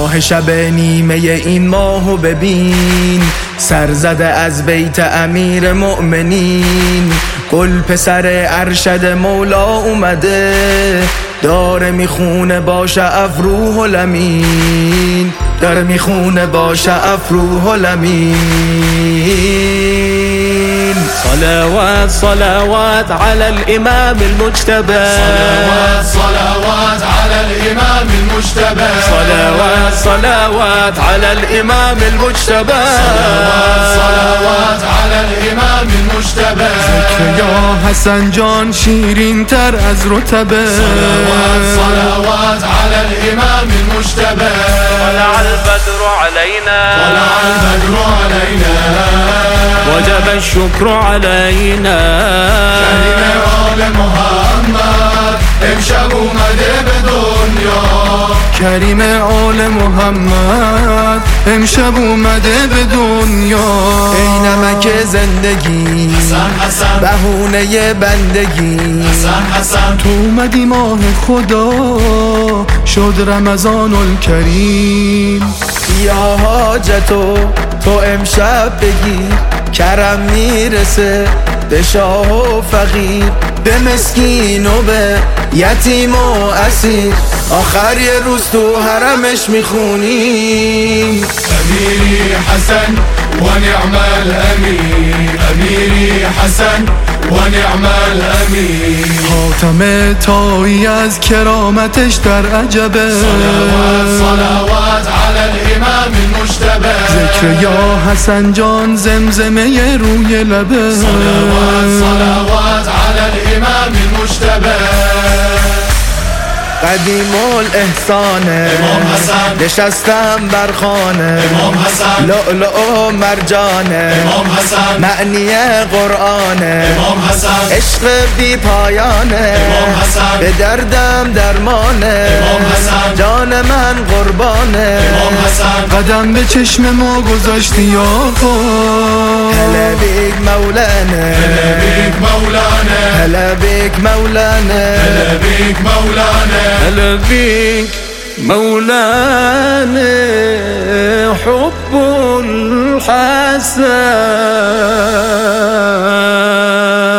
ماه شب نیمه این ماهو ببین، سرزده از بیت امیر مؤمنین. گل پسر ارشد مولا اومده، داره میخونه باشه افروح الامین، داره میخونه باشه افروح الامین. صلوات صلوات على الإمام المجتبى، صلوات صلوات على الإمام المجتبى، صلوات صلوات على الإمام المجتبى، صلوات صلوات على الإمام المجتبى. ذکر یا حسن جان شیرین تر از رتبه، صلوات صلوات على الإمام المجتبى. طلع البدر علينا، طلع البدر علينا، وجب الشكر علينا. كريم آل محمد امشب اومده به دنیا، کریم آل محمد امشب اومده به دنیا. ای نمک زندگی حسن حسن بهونه بندگی، حسن حسن تو اومدی ماه خدا شد رمضان الکریم. یا حاجتو تو امشب بگیر، کرم میرسه به شاه و فقیر، به مسکین و به یتیم و اسیر. آخر یه روز تو حرمش میخونیم أميري حسن ونعم الأمير، أميري حسن ونعم الأمير. حاتم طایی از کرامتش در عجبه، صلوات صلوات على الإمام المجتبى، ذکر یا حسن جان زمزمه روی لبه. صلوات صلوات على الإمام المجتبى. قدیم الاحسانه امام حسن، نشستم بر خانه، امام حسن، لؤلؤ و مرجانه، امام حسن، معنی قرآنه، امام حسن، عشق بی پایانه، امام حسن، به دردم درمانه، امام حسن، جان من قربانه، امام حسن. قدم به چشم ما گذاشتی آقا، هلا بیک مولانه، هلا بيك مولانا، هلا بیک مولانه، هلا بيك مولانا. هلا بيك مولانا، حب الحسن